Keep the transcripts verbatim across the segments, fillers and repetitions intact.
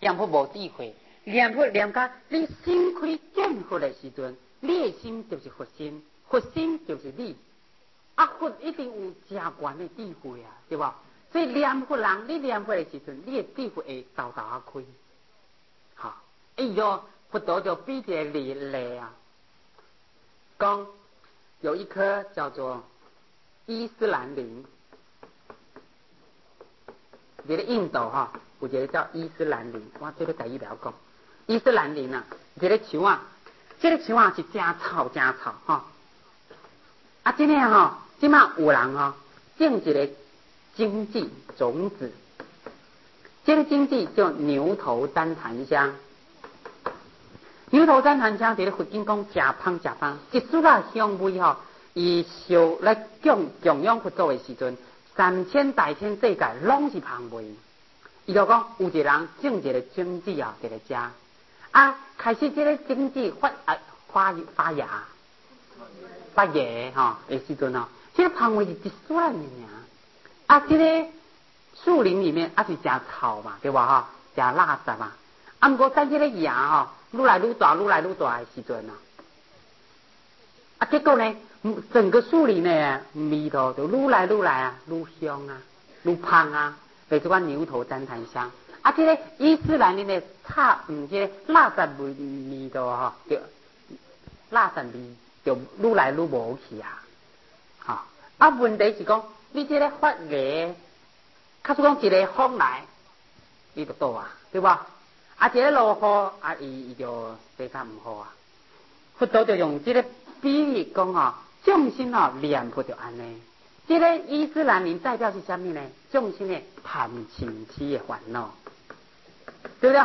念佛无智慧，念佛念到你心开见佛的时阵，你的心就是佛心，佛心就是你。啊，佛一定有真悬的智慧啊，对吧？所以念佛人，你念佛的时阵，你的智慧会豆豆啊开。好，伊就佛陀就比一个例例啊，讲有一棵叫做伊斯兰林，这个印度哈，有一个叫伊斯兰林，我这个台语了讲，伊斯兰林啊，这个树啊，这个树啊是真草真草哈，啊，今天哈，今嘛有人哈种一个经济种子，这个经济叫牛头丹檀香。牛头丹檀香伫咧佛经讲真香真香，一束啊香味吼，伊烧来供供养佛祖的时阵，三千大千世界拢是香味。伊就讲有一个人种一个种子啊，伫咧遮啊，开始这个种子发啊发发芽发芽吼的时阵哦，这个香味是一束的尔。啊，这个树林里面啊是真草嘛，对吧？哈，真垃圾嘛。啊，不过等这个芽吼，愈来愈大，愈来愈大的时阵啊，啊，结果呢，整个树林呢味道就愈来愈来啊，愈香啊，愈香啊，就是讲牛头丹檀香。啊，这个伊斯兰林的差，嗯，这个垃圾味味道哈，就垃圾味就愈来愈无去啊。哈，啊，问题是讲。你这个发芽，假使讲一个风来，伊就倒啊，对吧？啊，一个落雨，啊，伊伊就生较唔好啊。佛陀就用这个比喻讲哦，众生哦念佛就安尼。这个伊斯兰林代表是啥物呢？众生的贪嗔痴的烦恼，对不对？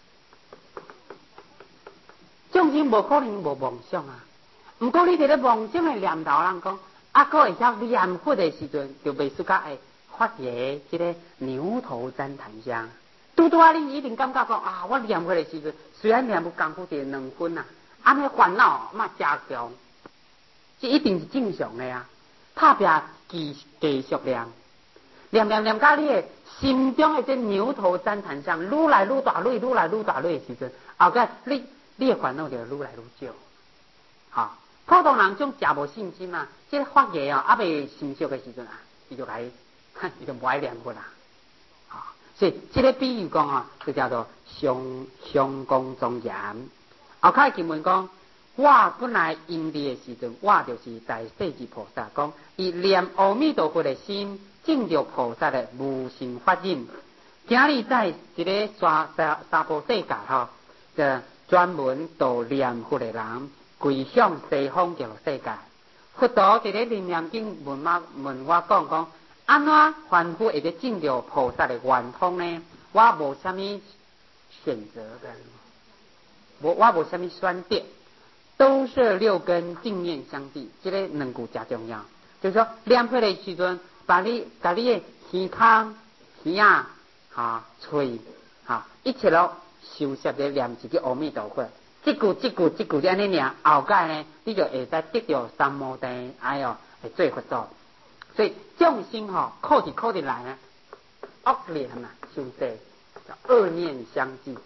众生无可能无梦想啊。不过你伫咧梦想的念头，人讲。啊，个会晓念佛的时阵，就袂输甲会发芽这个牛头丹檀香。拄拄啊，你一定感觉讲啊，我念佛的时阵，虽然念佛功夫是两分啊，安尼烦恼嘛真强，这一定是正常的啊。拍拼继继续念，念念念到你的心中的这牛头丹檀香愈来愈大，愈愈来愈大的时阵，后盖你你的烦恼就愈来愈少，好。普通人种真无信心啊，这个发芽哦，还未成熟的时阵啊，伊就来，伊就不爱念佛啦。啊，所以这个比喻讲啊，就叫做上上供庄严。后开经文讲，我本来因地的时阵，我就是大势至菩萨，讲以念阿弥陀佛的心，证着菩萨的无性法忍。今日在一个沙沙沙婆世界吼，就专门度念佛的人。归向西方极乐世界，佛陀伫咧楞严经问我问我讲讲，安怎凡夫会得证着菩萨的圆通呢？我无啥物选择的，我我无啥物选择，都是六根净念相继，这个两句真重要。就是说，念佛的时阵，把你把你的耳孔、耳啊、哈、嘴、哈，一切咯收摄咧念一个阿弥陀佛。一句一句一句安尼念，后盖呢，你就会使得到三摩地，哎哟，会做佛祖。所以众生吼，靠是靠得来呢，恶念啊，修这叫恶念相继。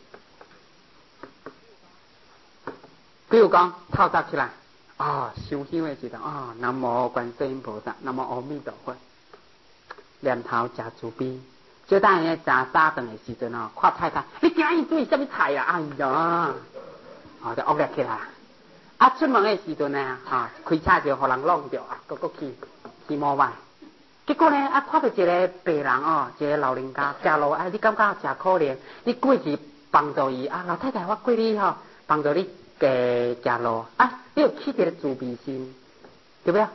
比如讲，透早起来啊，烧香的时阵啊，南无观世音菩萨，南无阿弥陀佛，念头真慈悲。就当人家食早顿的时阵哦，看太太，你今日煮什么菜啊？哎呀！哦，就恶劣起来。啊，出门的时阵呢，啊，开车就互人弄着啊，搁搁去去摸卖。结果呢，啊，看到一个病人哦，一个老人家食路，啊，你感觉真可怜，你过去帮助伊啊，老太太，我过你吼、哦，帮助你加食路啊，你有起一个慈悲心，对不对？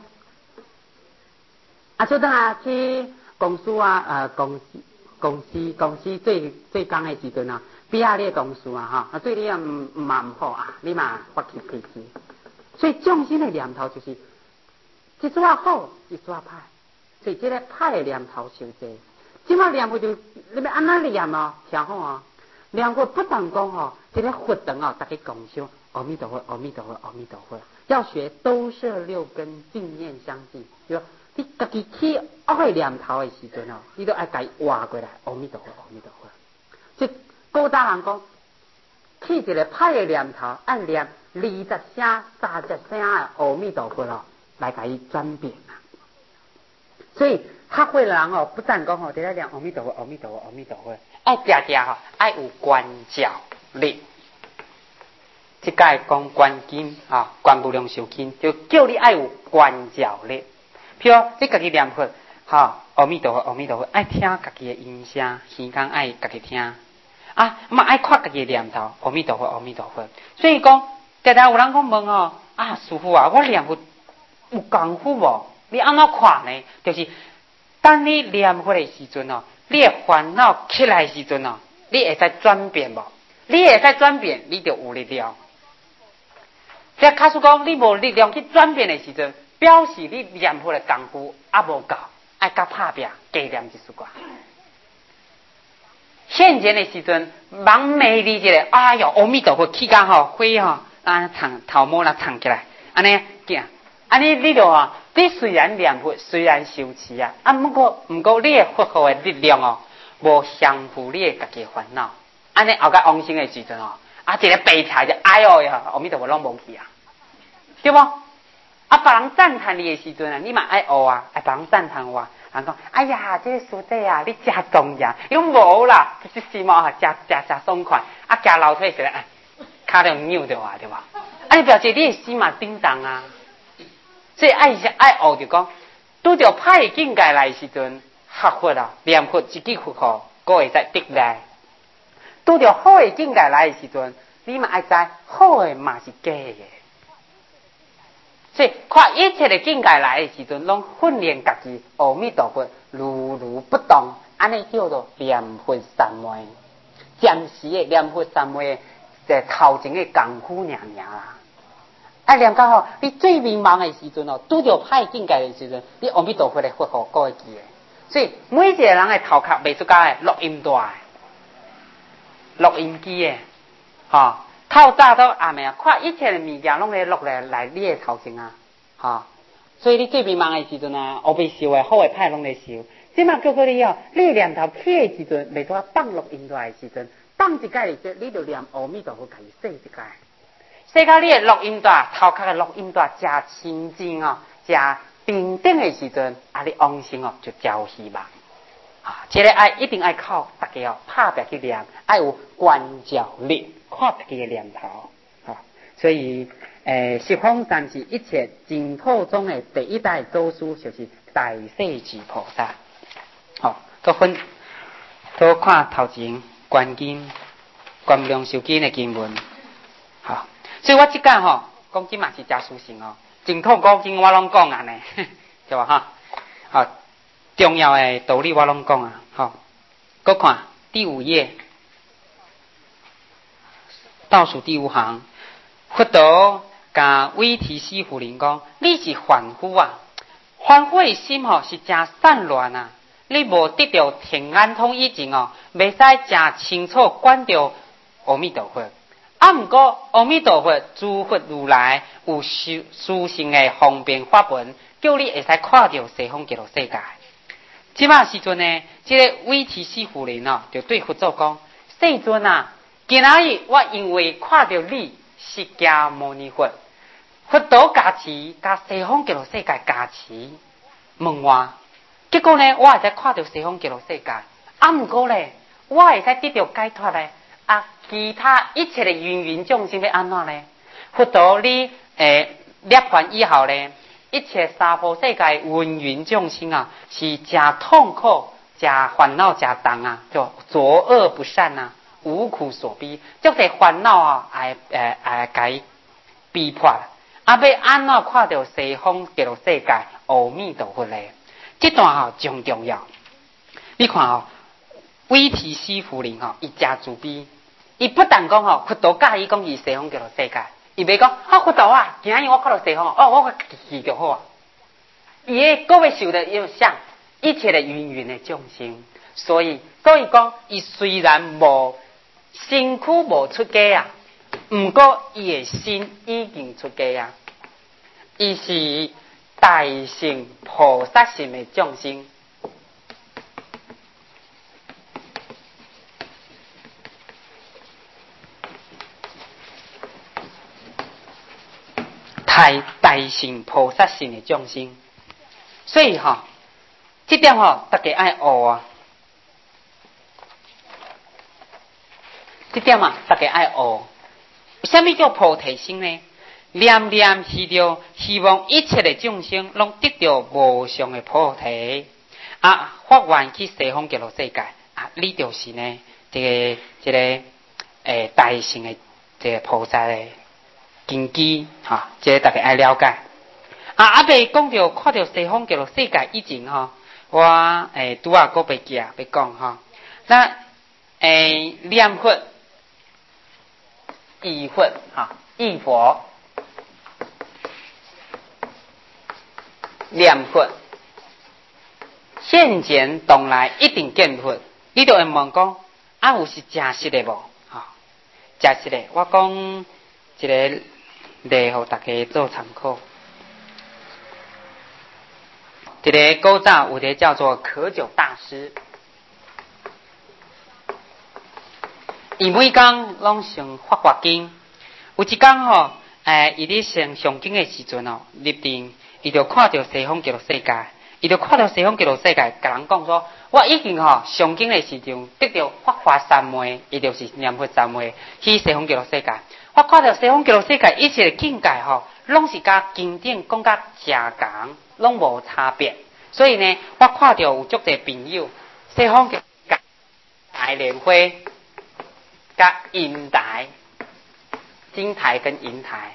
啊，就当啊去公司啊，呃，公司公司公司做做工的时阵啊。比下你的同事啊，哈，对你也唔唔嘛唔好啊，你嘛发起脾气。所以众生的念头就是一撮好，一撮歹，所以这个歹的念头伤济。即马念佛就你要安怎念哦，听好哦。念佛不但讲哦，这个佛堂哦，大家共修阿弥陀佛，阿弥陀佛，阿弥陀佛。要学都摄六根，净念相继。就你家己起恶的念头的时阵哦，你都爱家挖过来，阿弥陀佛，阿弥陀佛。这古早人讲，起一个歹的念头，按念二十声、三十声的阿弥陀佛咯，来甲伊转变啊。所以较会的人哦，不但讲吼，伫咧念阿弥陀佛、阿弥陀佛、阿弥陀佛，爱定定吼，爱有观照力。即个讲观经啊，观无量寿经，就叫你爱有观照力。譬如你家己念佛，哈，阿弥陀佛，阿弥陀佛，爱听家己的音声，耳讲爱家己听。啊，嘛爱看家己的念头，阿弥陀佛，阿弥陀佛。所以讲，常常有人讲问哦，啊，师父啊，我念佛有功夫无？你安怎看呢？就是当你念佛的时阵哦，你的烦恼起来的时阵哦，你会使转变无？你会使转变，你就有力量。即假使讲你无力量去转变的时阵，表示你念佛的功夫还无够，爱甲拍拼，加念一丝寡。现前的时阵，忙美丽一个，哎哟，阿弥陀佛，起甲吼，火吼，啊，烫头毛啦烫起来，安尼行，安尼你就啊，你虽然念佛，虽然修持啊，啊，不过不过你的佛号的力量哦，无降服你的家己烦恼，安尼后甲往生的时阵哦，啊，一个白菜就哎哟呀，阿弥陀佛拢无去啊，对不？啊，别人赞叹你的时阵啊，你嘛爱学啊，爱别人赞叹我。人讲，哎呀，这个师弟啊，你真重要。伊讲无啦，这时髦啊，真真真爽快。啊，行楼梯时咧，骹就扭着啊，对吧？啊，表示你的心嘛叮当啊。所以爱爱学就讲，拄着歹的境界来的时阵，学佛啊，念佛一句佛号，佫会使得来。拄着好的境界来的时阵，你嘛爱知好的嘛是假的。所以，看一切的境界来的时阵，拢训练家己，阿弥陀佛如如不动，安尼叫做念佛三昧。暂时的念佛三昧，在头前的功夫尔尔啦。啊，念到吼，你最迷茫的时阵哦，拄着歹境界的时阵，你阿弥陀佛的佛号佫会记的。所以，每一个人的头壳袂出家的录音带的，录音机的，吼。透早到暗暝啊，看一切的物件拢会落来来你的头前啊，哈、哦！所以你最迷茫的时阵啊，黑白修的好的歹拢在修。即马叫过你哦，你念头起的时阵，袂多放录音带的时阵，放一解的你就念阿弥陀佛，家己说一解。说到你的录音带，头壳的录音带真清净哦，真平等的时阵，啊，你往生哦就朝希望。啊，这个爱一定爱靠大家哦，拍拼去念，爱有观照力，看自己的念头，啊，所以，诶，十方三世一切净土中的第一代祖师就是大势至菩萨，好，都分，都看头前观经、观量寿经的经文，好，所以我即间吼，讲经嘛是真殊胜哦，净土古经我拢讲安尼，对吧哈？好。重要的道理我拢讲啊，好，搁看第五页，倒数第五行，佛陀甲韦提西夫人讲：你是凡夫啊，凡夫的心吼是真散乱啊，你无得到天眼通以前哦，袂使真清楚观到阿弥陀佛。啊，毋过阿弥陀佛诸佛如来有殊殊胜的方便法门，叫你会使看到西方极乐世界。即马时阵呢，即、这个韦提西夫人哦，就对佛祖讲：世尊啊，今仔日我因为看到你释迦牟尼佛，佛陀加持，加西方极乐世界加持，问我，结果呢，我会使看到西方极乐世界。啊，毋过呢，我会使得到解脱呢。啊，其他一切的芸芸众生要安怎呢？佛陀你诶涅槃以后呢？一切娑婆世界芸芸众生啊，是真痛苦、真烦恼、真重啊，就作恶不善啊，无苦所逼，足侪烦恼啊，爱诶爱该逼迫。啊，要安怎看到西方极乐世界阿弥陀佛咧？这段吼、哦、真重要。你看哦，韦提西夫人吼、哦，伊真自卑，伊不但讲吼，佛陀教伊讲伊西方极乐世界。伊袂讲，啊佛陀啊，今日我看到西方，哦，我去就好啊。伊个各要受的要想一切的芸芸的众生，所以所以讲，伊虽然无身躯无出家啊，毋过伊的心已经出家啊。伊是大乘菩萨心的众生。 太大乘菩萨性的众生。所以吼、哦，这点吼、哦，大家爱学啊。这点啊，大家爱学。什么叫菩提心呢？念念是着希望一切的众生拢得到无上的菩提啊，发愿去西方极乐世界啊，你就是呢，这个这个诶、呃、大乘的这个菩萨的根基哈、啊，这个大家爱了解。啊，阿未讲到看到西方极乐世界以前哈、啊，我诶拄啊个袂记啊，要讲哈，那诶念佛、忆佛哈，忆佛。念佛，现前当来一定见佛。你就会问讲，啊有是真实的无？哈、哦，真实的。我讲一个例，互大家做参考。一个古早有一个叫做可久大师，伊每工拢上法华经。有一工吼，诶，伊咧上上经的时阵哦，立定。伊就看到西方极乐世界，伊就看到西方极乐世界，甲人讲说：我已经吼上经的时阵得到法华三昧，伊就是念佛三昧去西方极乐世界。我看到西方极乐世界一切的境界吼，拢是甲经典讲甲正共，拢无差别。所以呢，我看到有足侪朋友，西方极乐世界大莲花、甲银台、金台跟银台。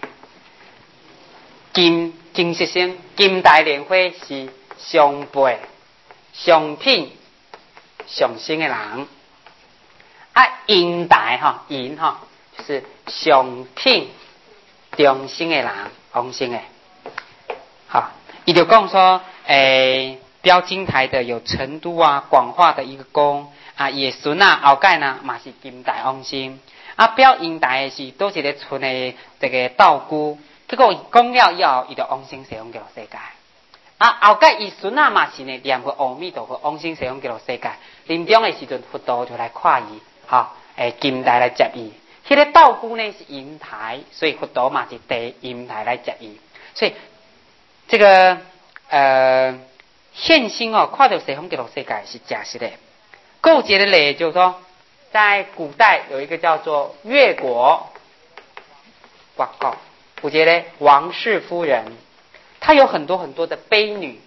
金金色星金台莲花是上辈上品上升的人，啊银台哈银哈就是上品中升的人，中升的。好，伊就讲说，诶、欸，标金台的有成都啊、广化的一个宫啊，野孙啊、后盖呢嘛是金台中升，啊标银台的是都是咧村的这个道姑。结果讲了以后，伊就往生西方极乐世界。啊，后盖伊孙仔嘛是呢念佛阿弥陀佛，往生西方极乐世界。临终的时阵，佛陀就来看伊，哈，诶，金台来接伊。迄、那个道姑呢是银台，所以佛陀嘛是第银台来接伊。所以这个呃现心哦，看到西方极乐世界是真实的。还有一个例就是说，在古代有一个叫做越国，我告。我觉得王氏夫人，她有很多很多的婢女，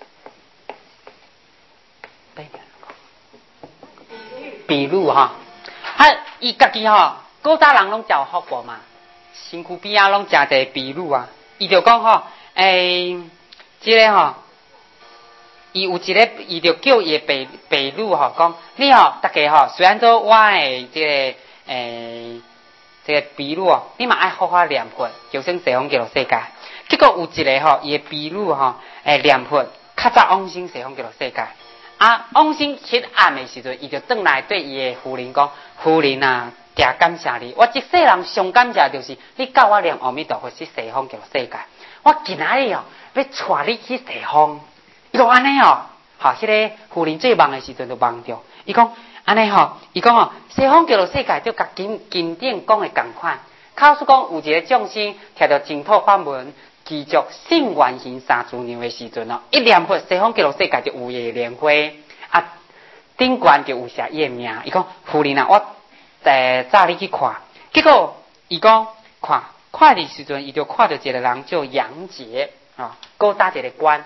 比如哈，她伊家己哈，古早人拢叫福过嘛，身躯边啊拢真侪婢女啊，伊就讲吼，诶、欸，这个吼，伊有一个，伊就叫伊婢婢女吼，讲你吼，大家吼，虽然说我诶这个诶。欸这个婢女哦，你嘛爱好好念佛，求生西方极乐世界。结果有一个吼，伊个婢女吼，诶念佛，较早往生西方极乐世界。啊，往生黑暗的时阵，伊就转来对伊个夫人讲：夫人啊，诚感谢你，我一世人上感谢就是你教我念阿弥陀佛去西方极乐世界。我今仔日哦，要带你去西方。伊讲安尼哦，哈，迄、那个夫人最忙的时阵就忙着，伊讲。安尼吼，伊讲吼，西方极乐世界就甲经经典讲的共款。假使讲有一个众生听到净土法门，继续信愿行三资粮的时阵哦，一念佛西方极乐世界就有伊的莲花啊，顶悬就有写伊的名。伊讲夫人啊，我诶早你去看，结果伊讲看看的时阵，伊就看到一个人叫杨杰啊，高大一个官，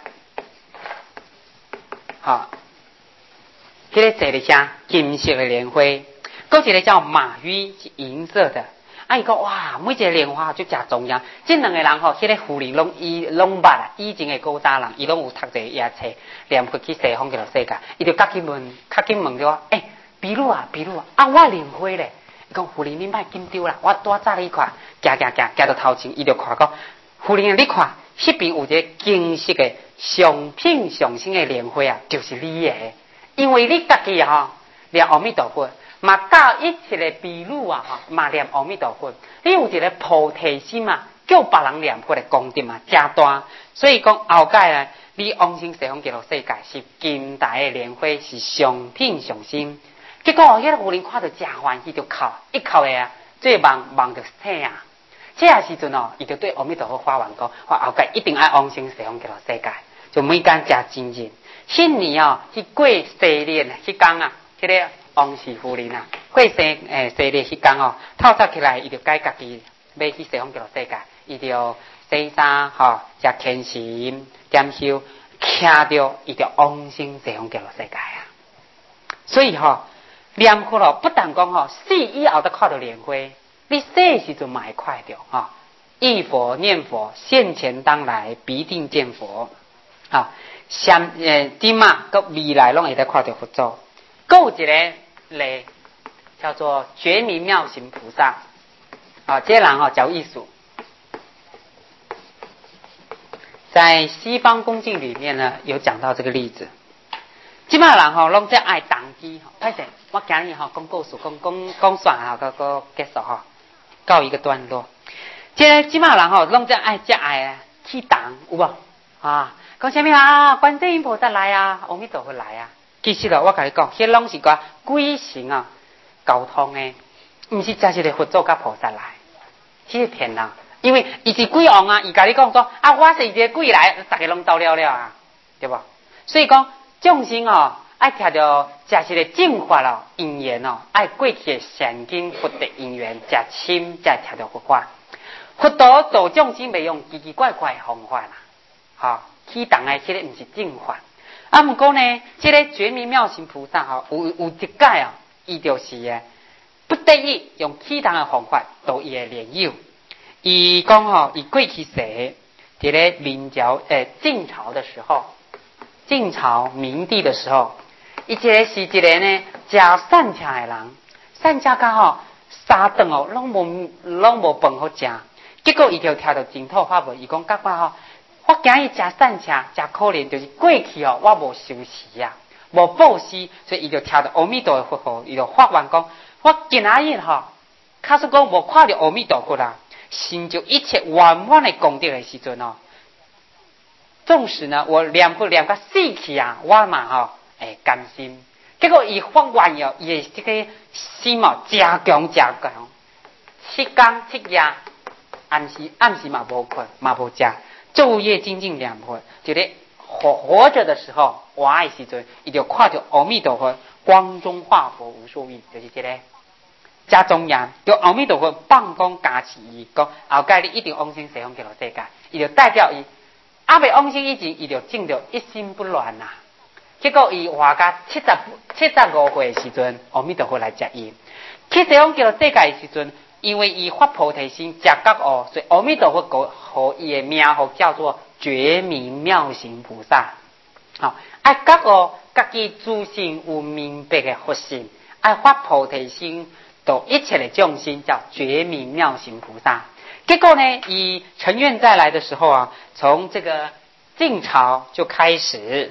好。迄个坐咧啥金色的莲花，搁一个叫马玉是银色的。啊，伊讲哇，每一个莲花就真重要。这两个人吼，迄、那个夫人拢伊拢捌啊，以前的古早人，伊拢有读者也册，念佛去西方极乐世界，伊就甲紧问，甲紧问着我，诶、欸，比如啊，比如啊，啊我莲花咧，伊讲夫人你莫紧张啦，我多早你看，行行行，行到头前，伊就看讲，夫人你看，迄边有一个金色的上品上升的莲花啊，就是你的。因为你家己哈念阿弥陀佛，嘛教一切的婢女啊哈，嘛念阿弥陀佛，你有一个菩提心嘛，叫别人念佛的功德嘛，真大。所以讲后盖呢，你往生西方极乐世界是金台的莲花，是上品上升。结果迄个妇人看到真欢喜，就哭，一哭的啊，最忙忙就醒啊。 这个时阵哦，伊就对阿弥陀佛发愿讲，我后界一定爱往生西方极乐世界，就每天食真认。迄年哦，去过生日迄天啊，迄、那个王氏夫人啊，过生诶生日迄天哦，透早起来，伊就改家己要去西方极乐世界，伊就洗衫吼，食虔诚点修，徛着伊就往生西方极乐世界啊。所以吼、哦，念佛咯，不但讲吼死以后都看到莲花，你死时阵嘛会看到吼。忆佛念佛，现前当来必定见佛。啊，现诶，今嘛个未来拢会得看到佛祖。还有一个例叫做觉明妙行菩萨。啊，这个人哦叫艺术，在西方恭敬里面呢有讲到这个例子。即摆人吼拢只爱动机吼，歹势，我今日吼讲故事，讲讲讲煞吼，个个结束吼，告一个段落。即个即摆人吼拢只爱只爱去动，有无啊？讲啥物啊？观世音菩萨来啊，阿弥陀佛来啊。其实咯，我甲你讲，迄拢是个鬼神啊沟通诶，毋是真实的佛祖甲菩萨来，迄是骗人。因为伊是鬼王啊，伊甲你讲说啊，我是一个鬼来，大家拢走了了啊，对无？所以讲众生哦，爱听到真实的正法咯，因缘哦，爱过去的善根福德因缘，真深才听到佛法。佛陀度众生袂用奇奇怪怪的方法啦，吼。启动的迄个毋是正法，啊，毋过呢，即、这个觉明妙行菩萨吼，有有一届哦，伊就是诶，不得已用启动的方法度伊诶莲友。伊讲吼，伊过去时，伫咧明朝诶晋朝的时候，晋朝明帝的时候，伊一个是一个呢，食善车诶人，善车甲吼三顿哦，拢无拢无饭好食，结果伊就听到净土法门，伊讲甲我吼。我今日食善车，真可怜，就是过去哦，我无修持啊，无布施，所以伊就听到阿弥陀佛佛，伊就发愿讲，我今仔日吼，假使讲无看到阿弥陀佛啦，成就一切圆满的功德的时阵哦，纵使呢我念佛念到死去啊，我嘛吼会甘心。结果伊发愿哦，伊的这个心哦，真强真强，七天七夜，暗时暗时嘛无困，嘛无食。昼夜精进念佛，就咧活活着的时候，活的时阵，伊就看到阿弥陀佛光中化佛无数亿，就是这个加庄严，就阿弥陀佛放光加持伊，讲后盖你一定往生西方极乐世界，伊就代表伊阿未往生以前，伊就证到一心不乱呐。结果伊活到七十七十五岁的时阵，阿弥陀佛来接伊，去西方极乐世界的时阵。因为伊发菩提心，食觉悟，所以阿弥陀佛给予伊的名号叫做觉明妙行菩萨。好、哦，爱觉悟，家己自性有明白的佛性，爱发菩提心，度一切的众生，叫觉明妙行菩萨。结果呢，以成愿再来的时候啊，从这个晋朝就开始，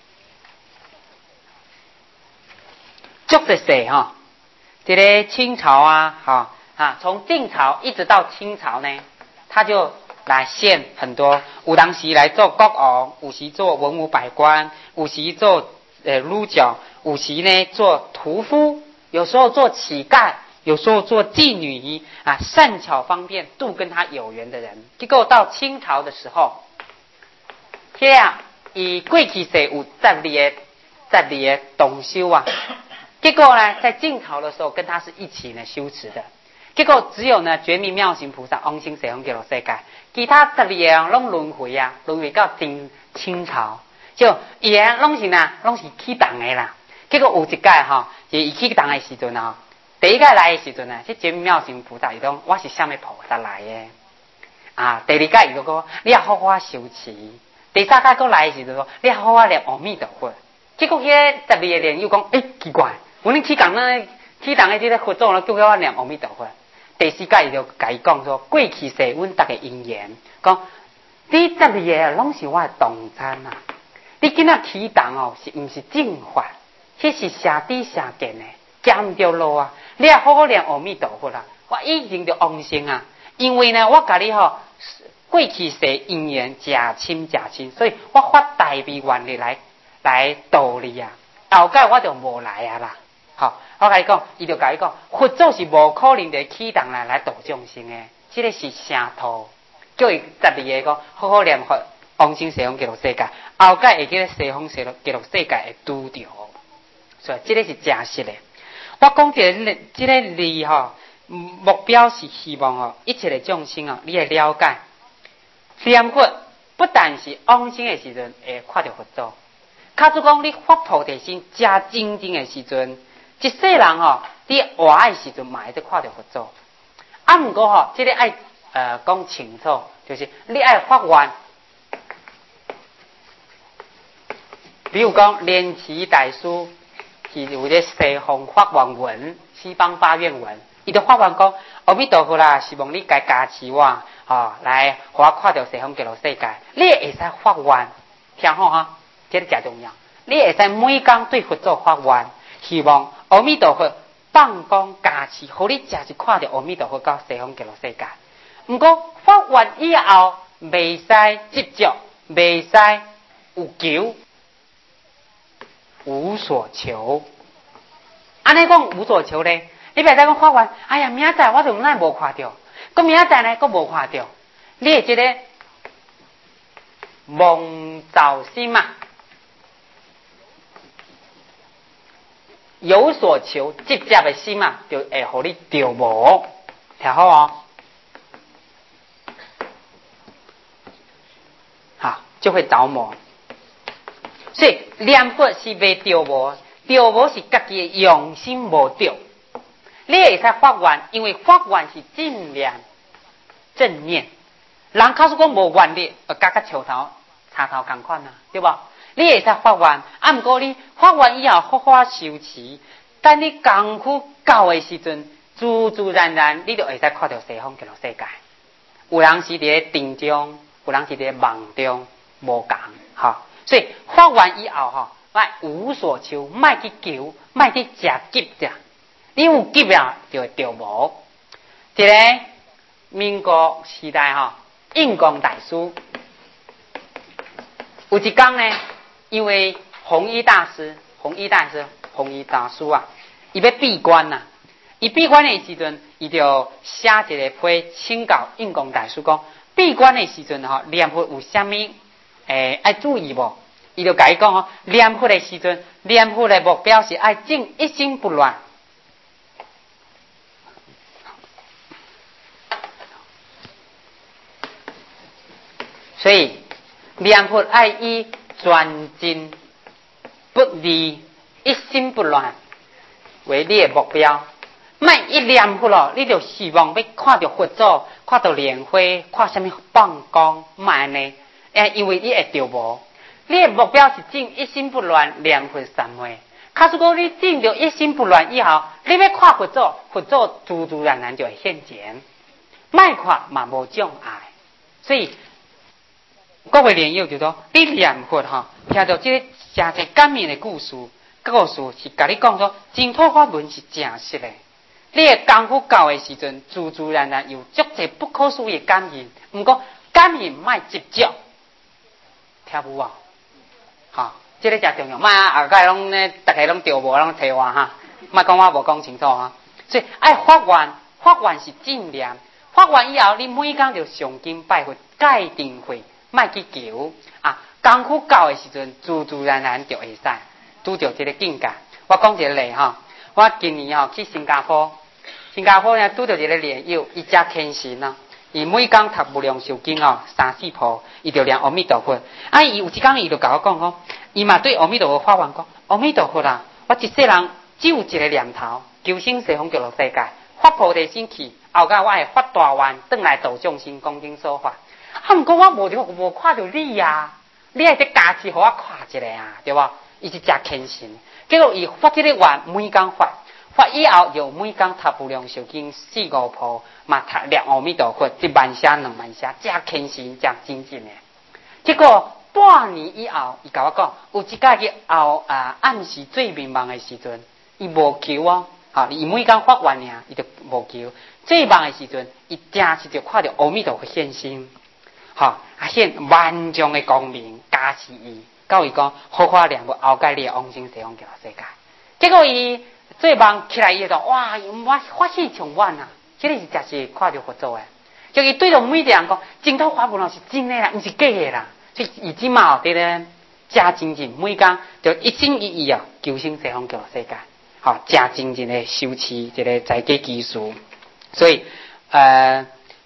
足的谁哈？这个清朝啊，哈。啊，从晋朝一直到清朝呢，他就来献很多，有当时来做国王，有时做文武百官，有时做呃鹿角，有时呢做屠夫，有时候做乞丐，有时候做妓女啊，善巧方便度跟他有缘的人。结果到清朝的时候，这样以过去世有十二个十二个同修啊，结果呢在晋朝的时候跟他是一起呢修持的。结果只有呢觉明妙行菩萨往生西方极乐世界，其他十二个人拢轮回啊，轮回到清清朝，就伊个拢是呐，拢是起动的啦。结果有一届吼，就伊起动的时阵啊，第一届来的时阵啊，这觉明妙行菩萨伊讲我是啥物菩萨来的啊？第二届伊就讲你要好好修持，第三届过来的时阵说你要好好念阿弥陀佛。结果迄个十二个人又讲，诶、欸、奇怪，阮恁起动呢？起动的这个佛祖呢，叫我念阿弥陀佛。第四届伊就甲伊讲说，过去世阮逐个因缘，讲你十二个拢是我的同参啊！你今仔起动哦，是毋是正法？迄是下底下见的，行唔着路啊！你也好好念阿弥陀佛啦！我已经就往生啊！因为呢，我甲你吼、哦、过去世因缘诚深诚深，所以我发大悲愿力来来度你啊！后届我就无来啊啦！ 好，我甲你讲，伊就甲你讲，佛祖是无可能在启动来来度众生的，这个是啥图？叫伊十二个讲，好好念佛，往生西方极乐世界，后界会记得西方极乐极乐世界会拄着，所以这个是真实的。我讲这个这个字吼，目标是希望吼，一切的众生哦，你会了解，念佛不但是往生的时阵会看到佛祖，卡住讲你发菩提心加精进的时阵，一世人吼，你活的时阵嘛会得看到佛祖。啊，毋过吼，这个爱呃讲清楚，就是你爱发愿。比如讲，莲池大师是有咧西方发愿文、西方发愿文，伊就发愿讲：阿弥陀佛啦，希望你该加持我，吼、哦，来互我看到西方极乐世界。你会使发愿，听好哈，这个真重要。你会使每工对佛祖发愿，希望阿弥陀佛放光加持，互你真是看到阿弥陀佛到西方极乐世界。毋过发愿以后，袂使执着，袂使有求。无所求，安尼讲无所求咧，你袂使讲发愿，哎呀，明仔载我就哪无看到，佮明仔载呢，佮无看到，你会即个妄造心嘛？有所求，执着的心嘛，就会互你着无，听好哦，好，就会着魔。所以念佛是袂着无，着无是家己的用心无着。你会使发愿，因为发愿是正念、正念。人假使讲无愿力，呃，甲甲树头、插头共款啊，对无？你会使发愿，啊，毋过你发愿以后好好修持，等你功夫到的时阵，自自然然你就会使看到西方极乐世界。有人是伫咧定中，有人是伫咧梦中，无共，吼。所以发完以后吼，卖无所求，卖去求，卖去食急者。你有急啊，就会着无。一个民国时代吼，印光大师有一天呢，因为弘一大师，弘一大师，弘一大师啊，伊要闭关呐。伊闭关的时阵，伊就写一个批请教印光大师讲，闭关的时阵吼，念佛有啥物？诶，爱注意无？伊就甲伊讲吼，念佛的时阵，念佛的目标是爱静一心不乱。所以念佛爱以专精不离、一心不乱为你的目标。莫一念佛咯，你就希望要看到佛祖，看到莲花，看什么放光，莫安尼。诶，因为你会着无，你的目标是静一心不乱，念佛三昧。假使讲你静着一心不乱以后，你要看佛祖，佛祖自自然然就会现前。莫看嘛无障碍，所以各位莲友就说，你念佛哈，听到这个真侪感人的故事，故事是甲你讲说，净土法门是真实的。你的功夫到的时阵，自自然然有足侪不可思议的感应。毋过感应莫执着。听有无？哈，这个真重要。莫啊，后盖拢咧，大家拢着无，拢找我哈。莫讲我无讲清楚哈。所以爱发愿，发愿是正念。发愿以后，你每工就上经拜佛，戒定慧，莫去求啊。功夫到的时阵，自自然然就会使拄着这个境界。我讲一个例哈，我今年吼去新加坡，新加坡呢拄着一个莲友，伊遮虔诚啊。伊每工读无量寿经哦，三四部，伊就念阿弥陀佛。啊，伊有一天伊就甲我讲讲，伊嘛对阿弥陀佛发愿讲，阿弥陀佛啦，我一世人只有一个念头，求生西方极乐世界，发菩提心去，后盖我会发大愿，转来度众生，讲经说法。啊，毋过我无着无看到你啊，你爱得加持，互我看一下啊，对无？伊是真虔诚，结果伊发这个愿，每工发。发以后就每工读无量寿经四五部，嘛读念阿弥陀佛一万声两万声，真虔诚真精进的。结果半年以后，伊甲我讲，有一家去后啊暗时最迷茫的时阵，伊无求哦，啊，伊每工发愿尔，伊就无求。最忙的时阵，伊真是就看到阿弥陀佛现身，哈、啊现万丈的光明加持伊，到伊讲好好念佛，后盖你会往生西方极乐世界。结果伊做梦起来伊就哇，我发喜充满啊！这个是真是看到佛祖诶，就伊对着每一个人讲，净土法门哦是真诶啦，毋是假诶啦。所以伊即嘛哦，伫咧真精进，每工就一心一意啊，求生西方极乐世界，好、哦，真精进诶修持一个在家基础。所以呃，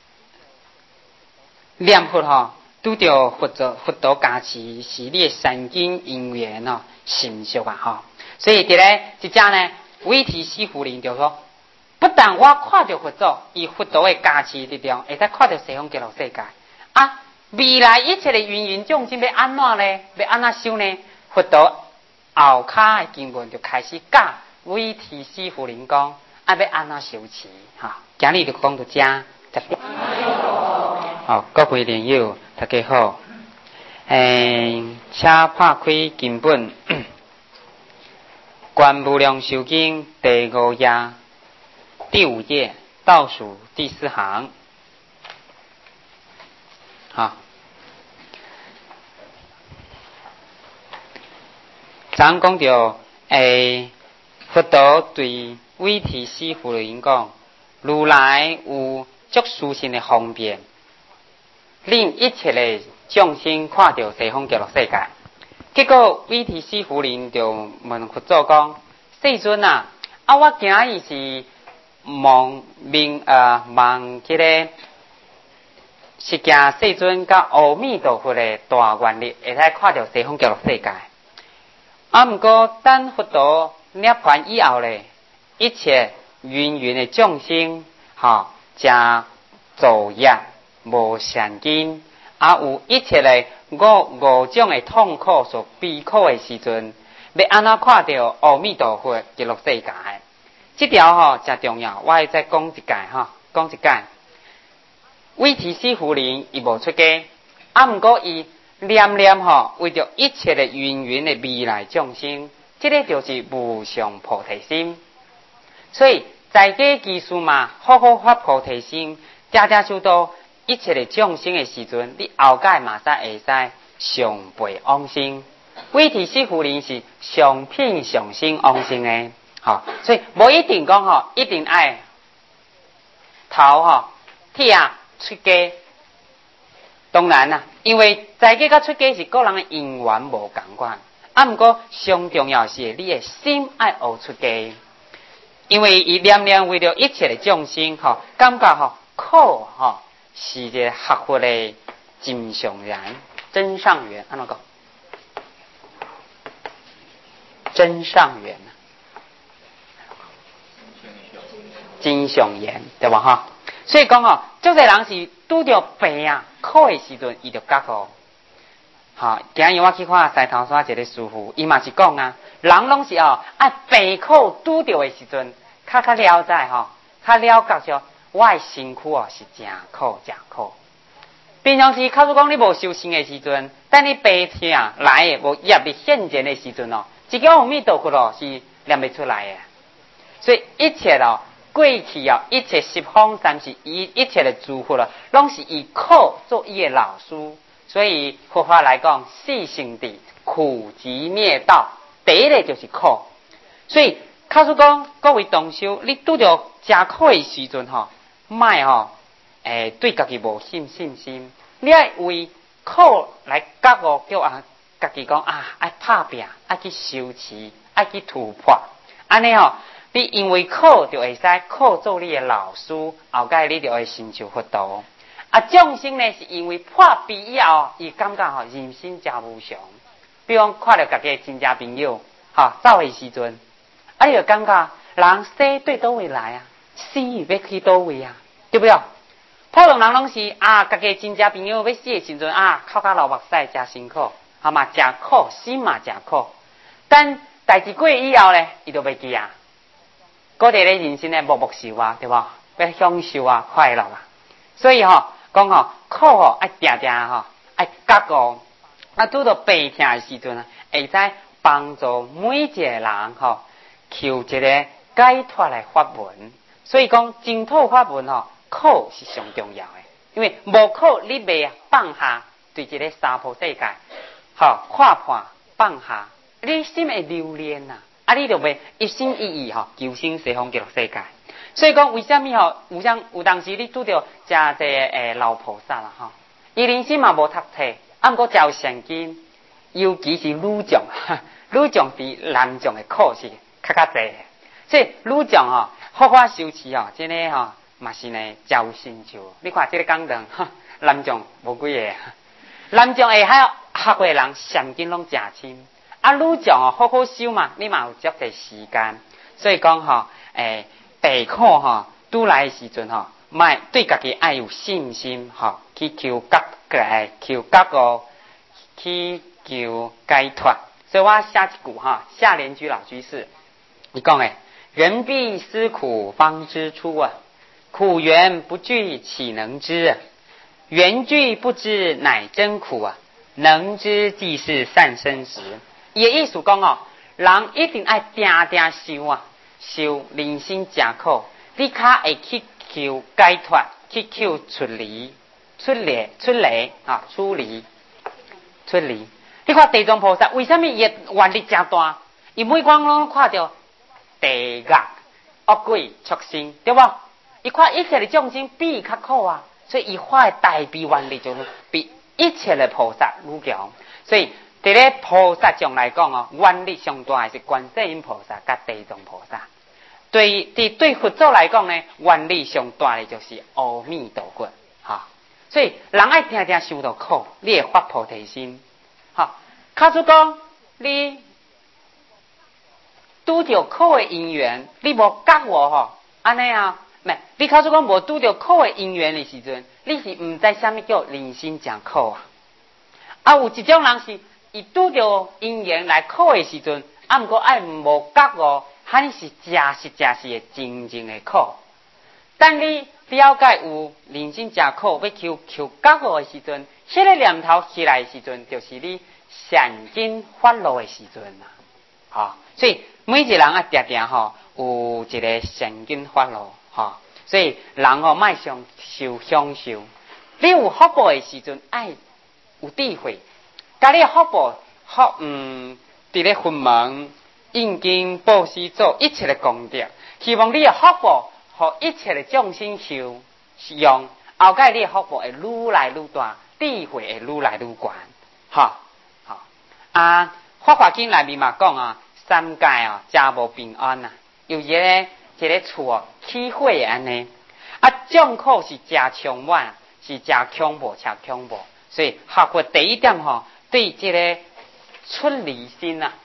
念佛吼，拄着佛祖佛陀加持，是你诶善根因缘哦，成熟啊吼。所以伫咧即只呢，韦提西福林就说。不但我看到佛祖，以佛陀的加持之中，会使看到西方极乐世界。啊，未来一切的芸芸众生要安怎呢？要安怎修呢？佛陀后骹的经文就开始教韦提师父人讲，啊要安怎修持哈。今日就讲到这，好，各位莲友大家好，诶，请拍开经本，观无量寿经第五页。第五页倒数第四行，好，咱讲到诶，佛陀对韦提师父人讲，如来有足殊胜的方便，令一切的众生看到西方极乐世界。结果韦提师父人就问佛祖讲：世尊啊，啊我今日是。望明呃望这个释迦世尊甲阿弥陀佛的大愿力，会使看到西方极乐世界。啊，毋过等佛陀涅槃以后咧，一切芸芸的众生，吼，真造业无善根，啊有一切的五五种的痛苦所悲苦的时阵，要安怎看到阿弥陀佛极乐世界？这条吼真重要，我会再讲一解吼，讲一解。韦提师父人伊无出家，啊，毋过伊念念吼，为着一切的芸芸的未来众生，这个就是无上菩提心。所以在家基础嘛，好好发菩提心，常常修到一切的众生的时阵，你后界嘛才会使上培往生。韦提师父人是上品上生往生的。好，所以无一定讲吼，一定爱头吼铁出家。当然啦，因为在家甲出家是个人的因缘无共款，啊，毋过上重要是你的心爱学出家，因为伊念念为了一切的众生吼，感觉吼苦吼是一个学佛的真上缘，真上缘，安怎讲？真上缘。真上缘，对吧？哈，所以讲哦，足侪人是拄着病啊、苦的时阵，伊就觉悟。哈，今日我去看西头山一个师傅，伊嘛是讲啊，人拢是哦，爱病苦拄着的时阵，较较了解吼，较了解说，我的身躯哦是真苦真苦。平常时，假如讲你无修行的时阵，等你病痛来的无业力现前的时阵哦，一个阿弥陀佛哦是念不出来的。所以一切哦。过去啊，一切十方三世，一一切的诸佛了，拢是以苦做伊的老师。所以佛法来讲，四圣谛苦集灭道，第一个就是苦。所以，假如讲各位同修，你拄着真苦的时阵吼，莫吼，诶，对家己无信信心，你爱为苦来觉悟，叫啊，家己讲啊，爱拍拼，爱去修持，爱去突破，安尼吼。你因为苦就会使苦做你的老师，后界你就会成就佛道。啊，众生呢是因为破病以后，伊感觉吼人生真无常。比方看到家己亲戚朋友，哈走的时阵，啊你就感觉人生对倒位来啊，死要去倒位啊，对不对？普通人拢是啊，家己亲戚朋友要死的时阵啊，哭到流目屎，真辛苦，哈嘛真苦，心嘛真苦。但代志过以后呢，伊就袂记啊。嗰个咧人生咧默默受啊，对吧？要享受啊，快乐啊。所以吼，讲吼苦吼爱定定吼，爱觉悟。啊，拄到病痛的时阵啊，会使帮助每一个人吼，求一个解脱的法门。所以讲净土法门吼，苦是上重要的，因为无苦你未放下对一个娑婆世界，吼看破放下，你心会留恋呐、啊。 啊，你就袂一心一意吼求生西方极乐世界。所以讲，为什么吼有像有当时你拄着真济诶老菩萨啦吼，伊人生嘛无读册，啊，毋过真有善根，尤其是女众，女众比男众诶苦是较较济。所以女众吼好好修持吼，真诶吼嘛是呢真有成就。你看即个讲堂，男众无几个，男众会晓学过人善根拢真深。啊，女众哦，好好修嘛，你嘛有足侪时间，所以讲吼，诶，备课吼，拄来时阵吼，莫对家己爱有信心吼，去求觉诶，求觉悟，去求解脱。所以我写一句哈，夏莲居老居士，伊讲诶，人必思苦方知出啊，苦缘不惧岂能知啊？缘具不知乃真苦啊，能知即是善生时。伊诶意思讲哦，人一定爱定定修啊，修人生真苦，你较会去求解脱，去求出离、出离、出离啊，出离、出离。你看地藏菩萨为什么伊愿力真大？伊每光拢看到地狱、恶鬼、畜生，对无？伊看一切的众生比伊较苦啊，所以伊发的大悲愿力就是比一切的菩萨愈强，所以。伫咧菩萨上来讲哦，愿力上大的是观世音菩萨甲地藏菩萨。对，伫对佛祖来讲呢，愿力上大的就是阿弥陀佛，哈。所以人爱定定受到苦，你会发菩提心，哈。卡出讲你拄着苦的因缘，你无觉悟吼，安尼啊，唔系你卡出讲无拄着苦的因缘的时阵，你是唔知啥物叫人生真苦啊。啊，有一种人是。伊拄着因缘来苦的时阵，啊，毋过爱无觉悟，喊是真实真实的真正的苦。等你了解有人生真苦，要求求觉悟的时阵，迄个念头起来的时阵，就是你善根发露的时阵啦。吼，所以每一个人啊，定定吼有一个善根发露，吼，所以人吼莫上受享受。你有福报的时阵，爱有智慧。甲你福报福嗯，伫咧佛门应经布施做一切的功德，希望你的福报互一切的众生受用，后盖你的福报会愈来愈大，智慧会愈来愈悬，哈，好啊。法华经内面嘛讲啊，三界啊真无平安呐，有一个一个厝哦起火安尼，啊，众苦是真充满，是真恐怖，真恐怖。所以学佛第一点吼。对这个出离心啊，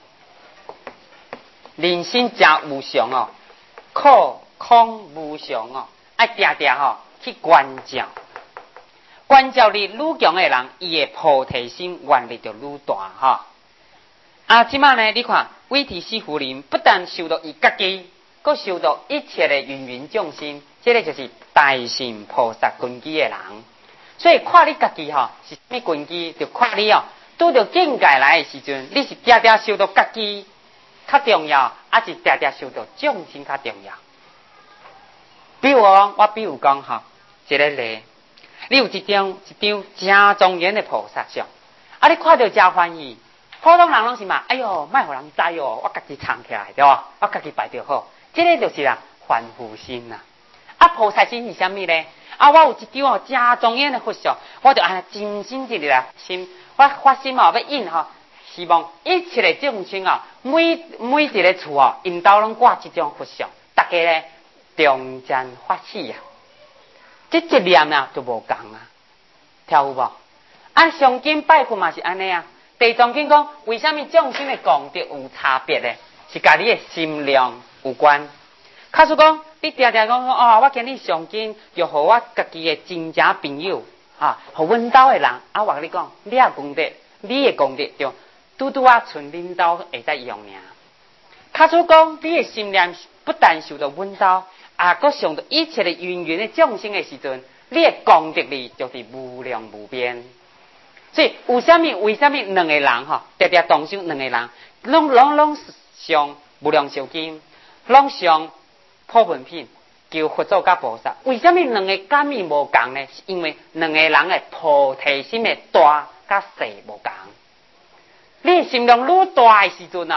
人生真无常哦，苦空无常哦，爱定定吼去关照，关照你愈强的人，伊的菩提心愿力就愈大哈。啊，即摆呢，你看韦提斯夫人不但受到伊家己，阁受到一切的芸芸众生，这个就是大乘菩萨根基的人。所以看你家己吼是啥物根基，就看你哦。拄着境界来的时阵，你是定定受到家己较重要，还是定定受到众生较重要？比如讲，我比如讲哈，一个例，你有一张一张真庄严的菩萨像，啊，你看到真欢喜。普通人拢是嘛，哎哟，莫互人知哦，我家己藏起来，对吧？我家己摆就好，这个就是啦，凡夫心呐。啊，菩萨心是啥物呢？啊，我有一张哦真庄严的佛像，我就安真心一日啦心。我发心哦，要引吼，希望一切的众生哦，每每一个厝哦，因兜拢挂一张佛像，大家咧中间发喜啊！这一念啊就无共啊，听有无？啊，上经拜佛嘛是安尼啊。地藏经讲，为什么众生的功德有差别呢？是甲你的心量有关。假使讲，你定定讲哦，我今日上经就互我家己的真正朋友。啊，互阮兜的人，啊，我甲你讲，你也功德，你的功德就拄拄啊，剩恁兜会使用尔。假使讲，你的心念不但受到阮兜，啊，阁上到一切的芸芸的众生的时阵，你的功德力就是无量无边。所以有啥物？为啥物两个人吼，特别同修两个人，拢拢拢上无量寿经，拢上普门品。求佛祖甲菩萨，为什么两个感应无共呢？是因为两个人的菩提心的大甲细无共。你心量愈大的时阵啊，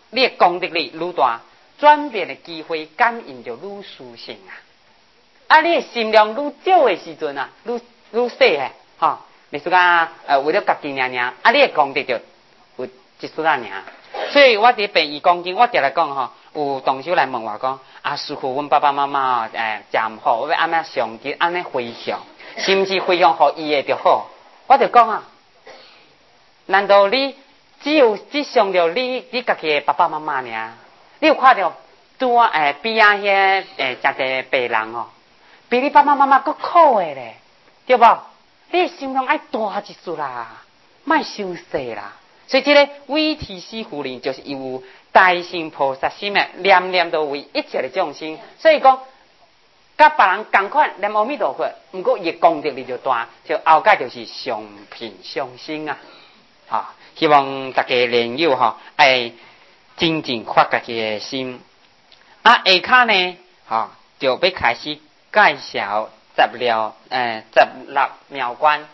你的功德力愈大，转变的机会感应就愈殊胜啊！啊，你的心量愈少的时阵啊，愈愈细诶，吼，你说啊，呃，为了家己尔尔，啊，你的功德就有一丝啊尔。所以我伫病医讲经，我常来讲吼，有同修来问我讲，啊，师傅，阮爸爸妈妈哦，诶，食毋好，我要安怎上去，安尼回向，是毋是回向互伊的就好？我就讲啊，难道你只有只想着你你家己的爸爸妈妈尔？你有看到拄啊诶边仔遐诶食个病人哦，比你爸爸妈妈搁苦诶咧，对无？你的心量爱大一丝啦，莫伤细啦。所以这个为提师护灵，就是有大心菩萨心诶，念念都为一切的众生。所以讲，甲别人同款念阿弥陀佛，毋过伊功德力就大，就后盖就是上品上生啊！啊，希望大家莲友吼，爱真正发家己的心。啊，下骹呢，吼，就要开始介绍十了诶十六妙观。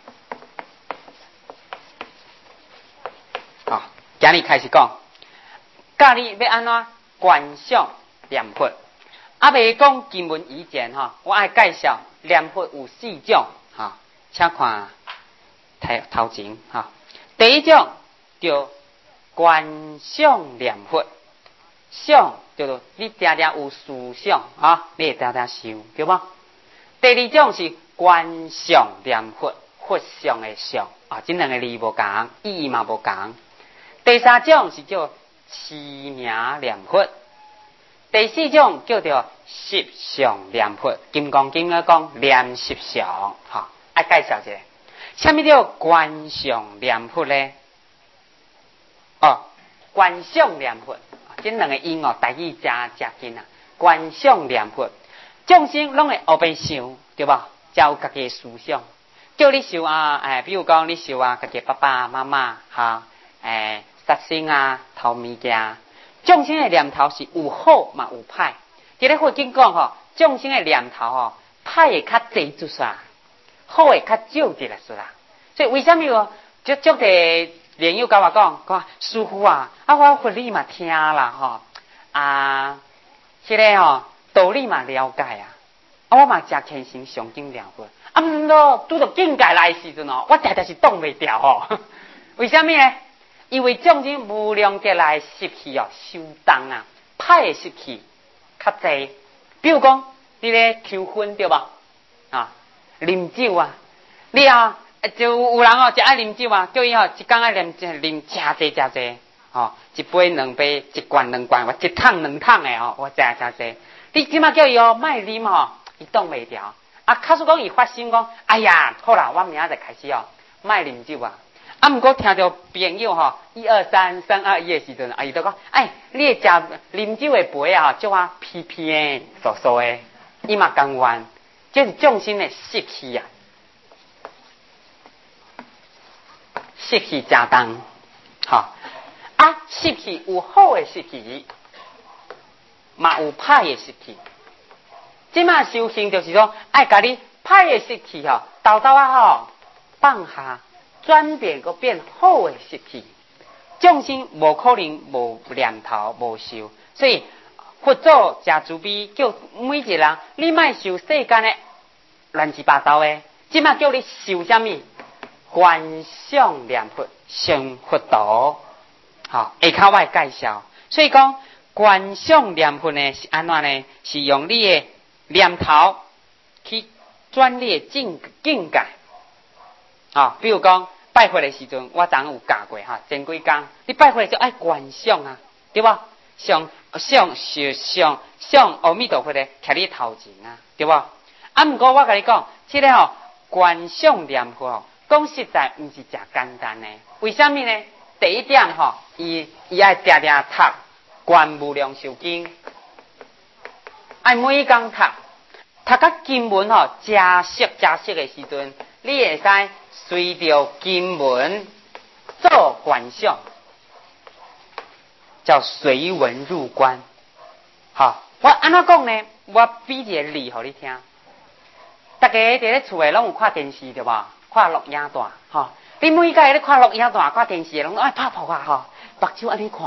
哦，今日开始讲，教你要安怎观想念佛。啊，未讲经文以前吼，我爱介绍念佛有四种，哈，请看头头前哈。第一种叫观想念佛，想叫做你常常有思想啊，你会常常想，对无？第二种是观想念佛，佛像的像啊，这两个字无共，意义嘛无共。第三种是叫持名念佛，第四种叫做实相念佛。金刚经咧讲念实相，哈，爱介绍一下，什么叫观想念佛咧？哦，观想念佛，这两个音哦，台语真真紧啊。观想念佛，众生拢会后边想，对吧？才有家己的思想，叫你想啊，诶，比如讲你想啊，家己爸爸妈妈，哈，诶。杀生啊，偷物件，众生的念头是有好嘛有歹。伫咧佛经讲吼，众生的念头吼，歹会较济出煞，好会较少一来出啦。所以为什么哦？足足个莲友甲我讲，讲师傅啊，啊我佛理嘛听啦吼，啊，迄、那个吼道理嘛了解啊，啊我嘛真虔诚上经念佛，啊毋过拄到境界来的时阵哦，我常常是挡袂掉吼。为什么呢？因为众生无量劫来习气哦，受重啊，歹的习气较济。比如讲，你咧抽烟对无？啊，啉酒啊，你啊就有人哦，就爱啉酒啊，叫伊哦一工爱啉啉真济真济，哦，一杯两杯，一罐两罐，或一桶两桶的哦，我真真济。你即马叫伊哦，莫啉哦，伊挡袂掉。啊，假使讲伊发心讲，哎呀，好啦，我明仔载开始哦，莫啉酒啊。啊，毋过听到朋友吼，一二三，三二一的时阵，啊，伊都讲，哎，你会食啉酒的杯啊，叫我偏偏的、疏疏的，伊嘛甘愿，这是众生的习气啊，习气真重，吼、啊，习气有好的习气，嘛有歹的习气。即马修行就是说，爱甲你歹的习气吼，豆豆啊吼放下。转变个变好的习气，众生无可能无念头无受，所以佛祖真慈悲，叫每一个人你莫受世间的乱七八糟的，即马叫你受什么？观想念佛，成佛道。好，下骹我会介绍。所以讲观想念佛呢是安怎呢？是用你的念头去转你的境境界。啊，比如讲。拜佛的时阵，我昨有教过哈，前几工，你拜佛的时候爱观想啊，对吧？想想想想想阿弥陀佛的徛你头前啊，对吧？啊，毋过我甲你讲，这个吼观想念佛吼，讲实在毋是真简单的。为什么呢？第一点吼，伊伊爱常常读《观无量寿经》，爱每工读，读到经文吼，真熟真熟的时阵，你会使。随着经文做观想，叫随文入观。好，我安怎讲呢？我比一个例互你听。大家伫咧厝诶，拢有看电视对吧？看录影带，吼。你每家咧看录影带、看电视，拢爱拍拍啊，吼，目睭安尼看。啊，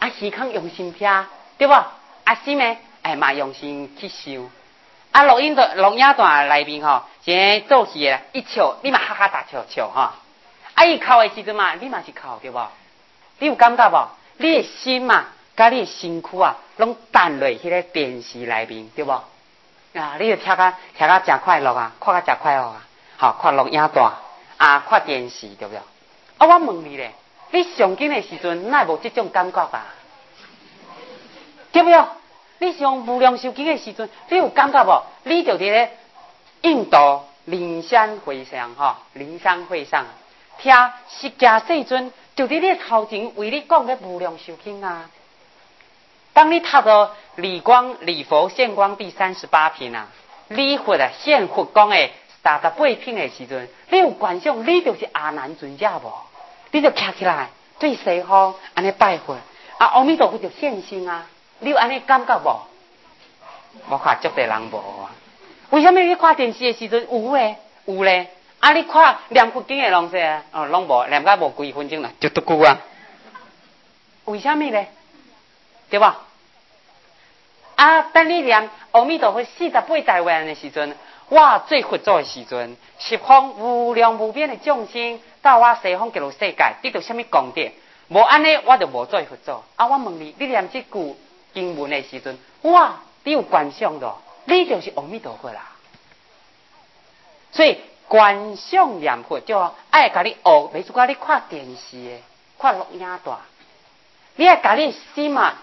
啊耳孔用心听，对不？啊心呢，哎嘛用心去想。啊录音的录影带内面吼，一个做戏的一笑，你嘛哈哈大笑笑吼。啊伊哭的时阵嘛，你嘛是哭对不？你有感觉无？你的心嘛，甲你的身躯啊，拢沉落迄个电视内面对不？啊，你就听甲听甲真快乐啊，看甲真快乐啊，吼，看录影带啊，看电视对不对？啊，我问你咧，你上紧的时阵，哪无这种感觉啊？对不对？你上无量寿经的时阵，你有感觉无？你就伫咧印度灵山会上吼，灵山会上听释迦世尊就伫你头前为你讲嘅无量寿经啊。当你读到理光理佛现光第三十八品啊，理佛啊现佛讲的三十八品的时阵，你有观想，你就是阿难尊者无？你就站起来对西方安尼拜佛，啊阿弥陀佛就现身啊！你有安尼感觉无？我看足多人无啊。为什么你看电视的时阵有咧？有咧？啊你看念佛经的拢是啊，哦拢无，念甲无几分钟啦，就拄久啊。为什么咧？对吧？啊，等你念阿弥陀佛四十八大愿的时阵，我做佛祖的时阵，十方无量无边的众生到我西方极乐世界得到什么功德？无安尼，我就无做佛祖。啊，我问你，你念这句经文的时阵，哇，你有观想咯？你就是阿弥陀佛啦。所以观想念佛就爱甲你学，袂输甲你看电视的、看录影带，你爱甲你心啊。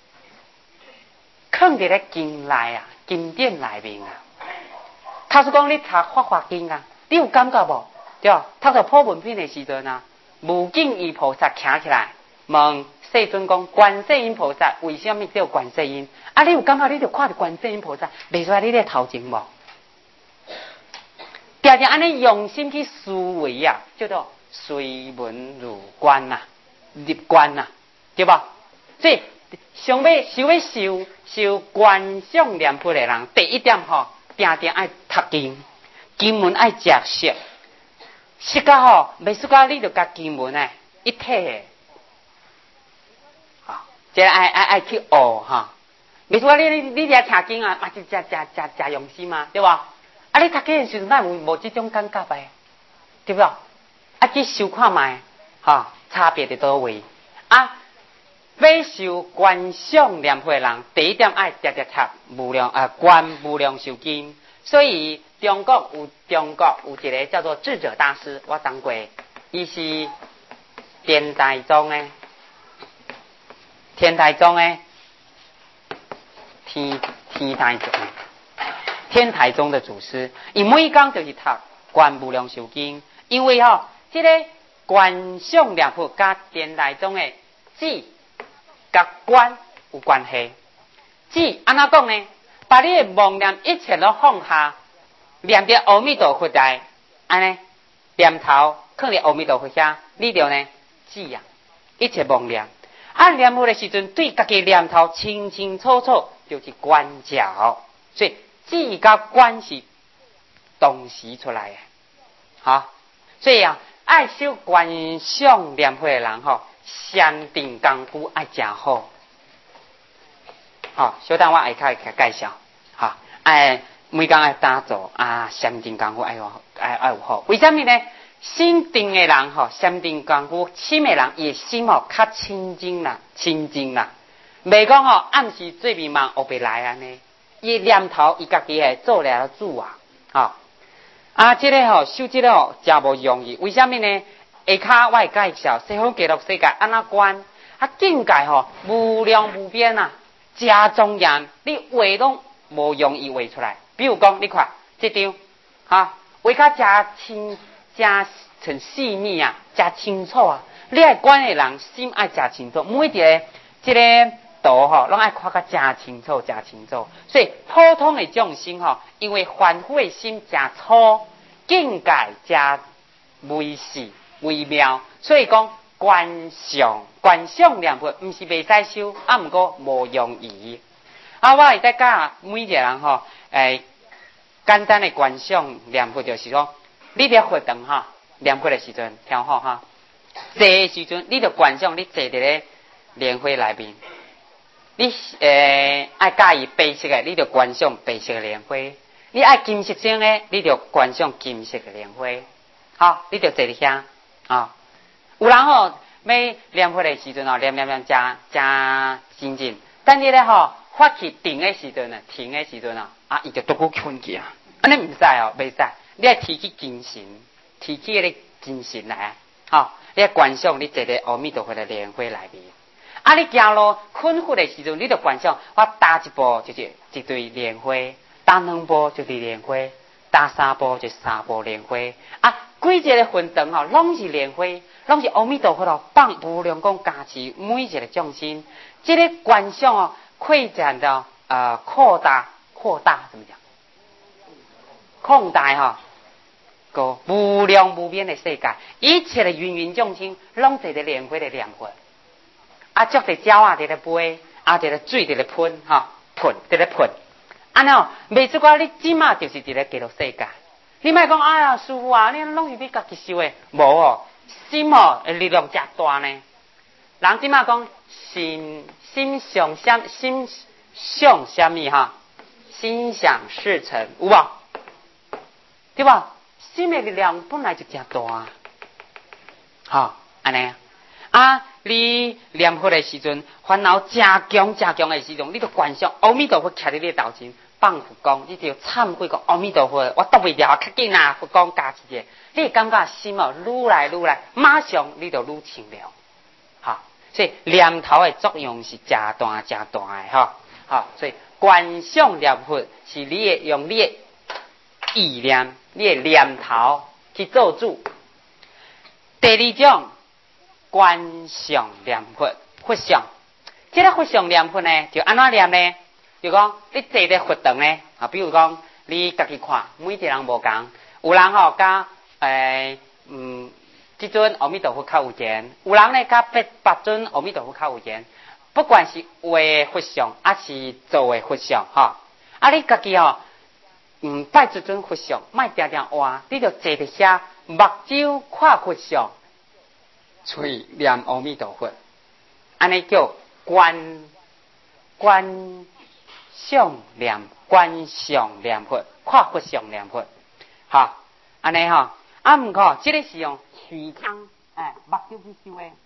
放伫咧经内啊，经典内面啊。他说讲你读法华经啊，你有感觉无？对，读到破文品的时阵啊，无尽意菩萨徛起来问世尊讲：观世音菩萨为什么叫观世音？啊，你有感觉你就看到观世音菩萨，袂出来你咧头前无？定定安尼用心去思维啊，叫做随文入观呐、啊，入观呐、啊，对吧？所以。想要想要修修观想念佛的人，第一点吼，定定爱读经，经文爱食熟，熟甲吼，袂输甲你就甲经文诶一体诶，啊，即爱爱爱去学哈，袂输甲你你你伫听经啊，嘛是真真真真用心嘛，对吧？啊，你读经诶时阵，哪有无即种感觉诶，对不？啊，去修看卖，哈，差别伫倒位啊？要修观想念佛的人，第一点爱直直读无量啊观无量寿经。所以中国有中国有一个叫做智者大师，我当过，伊是天台宗的，天台宗的天天台宗，天台宗的祖师，伊每讲就是读观无量寿经，因为吼、哦，这个观想念佛甲天台宗的智。甲观有关系，即安怎讲呢？把你的妄念一切都放下，念着阿弥陀佛来，安尼念头放伫阿弥陀佛遐，你着呢智啊，一切妄念。啊，念佛的时阵，对家己念头清清楚楚，就是观照。所以智甲观是同时出来的，好，所以啊，爱修观想念佛的人吼。禅定功夫爱真好，好，小等我下骹会介绍，哈，哎，每工爱打坐啊，禅定功夫爱有爱爱有好，为什么呢？心定的人吼，禅定功夫深的人，伊心吼较清净啦，清净啦，袂讲吼暗时做迷茫学袂来安尼，伊念头伊家己会做了主啊，啊，啊，这个吼修这个吼真无容易，为什么呢？下骹我会介绍西方极乐世界安怎观，啊境界吼无量无边啊，真庄严，你画拢无容易画出来。比如讲，你看这张，哈，画甲真清，真很细腻啊，真清楚啊。你爱观的人心爱真清楚，每一个这个图吼，拢爱看甲真清楚，真清楚。所以普通的众生吼，因为凡夫的心真粗，境界真微细。微妙，所以讲观想观想念佛，毋是袂使修，啊，毋过无容易。啊，我会再教每一个人吼，诶、欸，简单的观想念佛就是讲，你伫佛堂哈，念佛的时阵，听好哈，坐的时阵，你着观想你坐伫咧莲花内面。你诶爱介意白色的，你就观赏白色的莲花；你爱金色性的，你就观赏金色的莲花。好，你就坐伫遐啊。有人吼要念佛的时阵哦，念念念加加精进，但是咧吼发起停的时阵呢，停的时阵啊，啊，伊就拄久困去啊。安尼唔使哦，袂使，你爱提起精神，提起迄个精神来啊。好，你爱观赏你坐伫阿弥陀佛的莲花内面。啊！你行路困佛的时阵，你就观想，我踏一步就是一对莲花，踏两步就是莲花，踏三步就是三步莲花。啊，规一个分段吼，拢是莲花，拢是阿弥陀佛哦，放无量光加持每一个众生。这个观想哦，扩展到呃扩大扩大怎么讲？扩大哈、哦，个无量无边的世界，一切的芸芸众生，拢坐在莲花的莲花。啊，足伫鸟啊，伫咧飞，啊，伫咧水，伫咧喷，吼，喷，伫咧喷。安尼哦，袂出个你即马就是伫咧记录世界。你莫讲，哎呀，师傅啊，你拢是你家己修诶，无哦，心哦，力量真大呢。人即马讲心心想什心想什么哈？心想事成，有无？对吧？心诶力量本来就真大啊。好，安尼啊。你念佛的时阵，烦恼真强真强的时阵，你就观想阿弥陀佛徛伫你头前，放佛光，你就忏悔讲阿弥陀佛，我挡袂了，较紧啊！佛光加持者，你会感觉心哦愈来愈来，马上你就愈清凉。好，所以念头的作用是真大真大的哈。好，所以观想念佛是你的用你的意念、你的念头去做主。第二种。观想念佛，佛像，这个佛像念佛呢，就安怎念呢？就讲你坐伫佛堂呢，啊，比如讲你家己看，每一个人无共，有人吼甲诶，嗯，即尊阿弥陀佛较有钱，有人呢甲别别尊阿弥陀佛较有钱，不管是画的佛像，还是做的佛像，吼，啊，你家己吼，嗯，拜一尊佛像，莫定定换，你就坐伫遐，目睭看佛像。嘴念阿弥陀佛，安尼叫观观想念观想念佛，看佛像念佛，哈，安尼哈，啊，毋过这个是用虚空，哎，目睭去修的。